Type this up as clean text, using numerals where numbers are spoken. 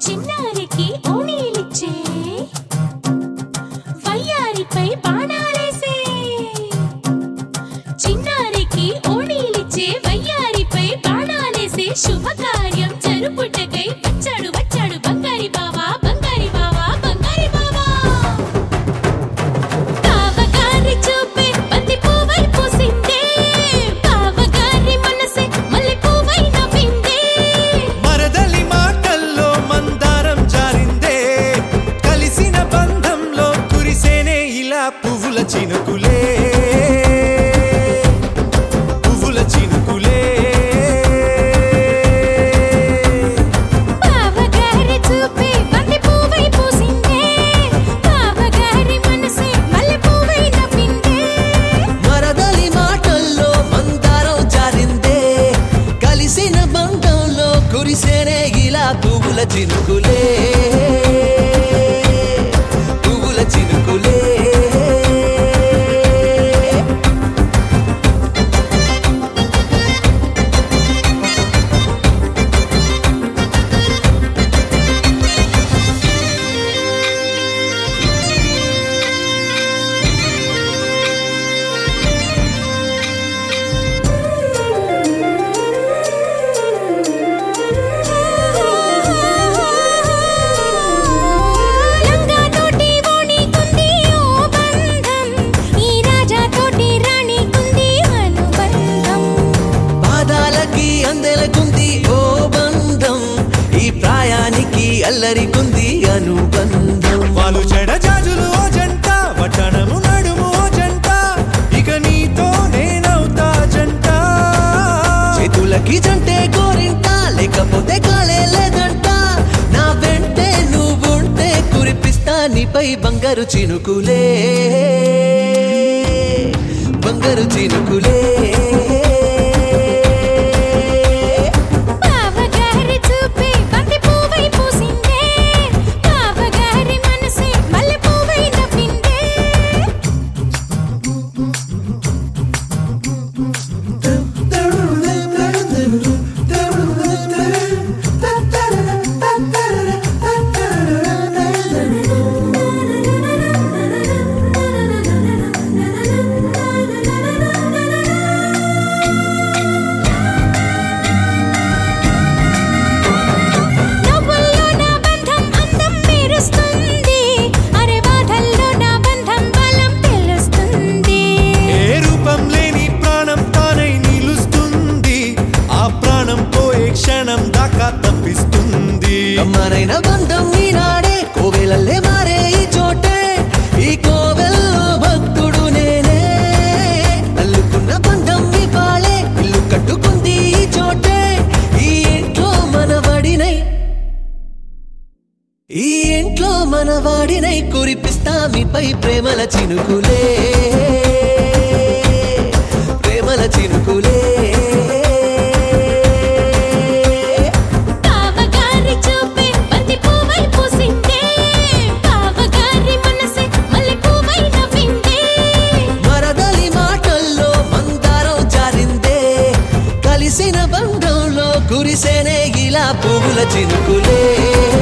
చిన్నారికి ఓణీలిచ్చే వయ్యారిపై బాణాలేసే చిన్నారికి ఓణీలిచ్చే వయ్యారిపై బాణాలేసే శుభకార్యం జరుపుటకై వచ్చాడు వచ్చాడు బంగారి బావా బంగారి బావా బంగారి బావా బావగారి చూపే బంతి పువ్వై పూసిందే బావగారి మనసే మల్లె పువ్వై నవ్విందే మరదలి మాటల్లో మందారం జారిందే కలిసిన బంధంలో కురిసేనే ఇలా పువ్వుల చినుకులే పువ్వుల చినుకులే బావగారి చూపే బంతి పువ్వై పూసిందే బావగారి మనసే మల్లె పువ్వై నవ్విందే మరదలి మాటల్లో మందారం జారిందే కలిసిన బంధంలో కురిసేనే ఇలా పువ్వుల చినుకులే పువ్వుల చినుకులే లంగా తోటి ఓణి కుంది ఓ బంధం ఈ రాజా తోటి రాణి కుంది అనుబంధం పాదాలకి అందెలకుంది ఓ బంధం ఈ ప్రాయానికి అల్లరికుంది అనుబంధం వాళ్ళు చెడజాజులు ఓ జంట వడ్డనము నడుము ఓ జంట ఇక నీతో నేనవుతా జంట చేతులకి జంటే గోరింట లేకపోతే కాలే లేదంట నా వెంటే నువ్వుంటే కురిపిస్తా నీపై బంగారు చినుకులే బంగారు చినుకులే బావగారి చూపే బంతి పువ్వై పూసిందే బావగారి మనసే మల్లె పువ్వై నవ్విందే నవ్వుల్లో నా బంధం అందం మెరుస్తుంది అరే బాధల్లో నా బంధం బలం తెలుస్తుంది ఏ రూపం లేని ప్రాణం తానై నిలుస్తుంది ఆ ప్రాణం పోయే క్షణం దాకా తప్పిస్తుంది అమ్మనైన బంధం ఈనాడే కోవెలల్లే మారే ఈ చోటే ఈ కోవెల్లో భక్తుడు నేనే అల్లుకున్న బంధం ఈ పాళే ఇల్లు కట్టుకుంది ఈ చోటే ఈ ఇంట్లో మనవాడినై ఈ ఇంట్లో మనవాడినై కురిపిస్తా మీపై ప్రేమల చినుకులే ప్రేమల చినుకులే బావగారి చూపే బంతి పువ్వై పూసిందే బావగారి మనసే మల్లె పువ్వై నవ్విందే మరదలి మాటల్లో మందారం జారిందే కలిసిన బంధంలో కురిసేనే ఇలా పువ్వుల చినుకులే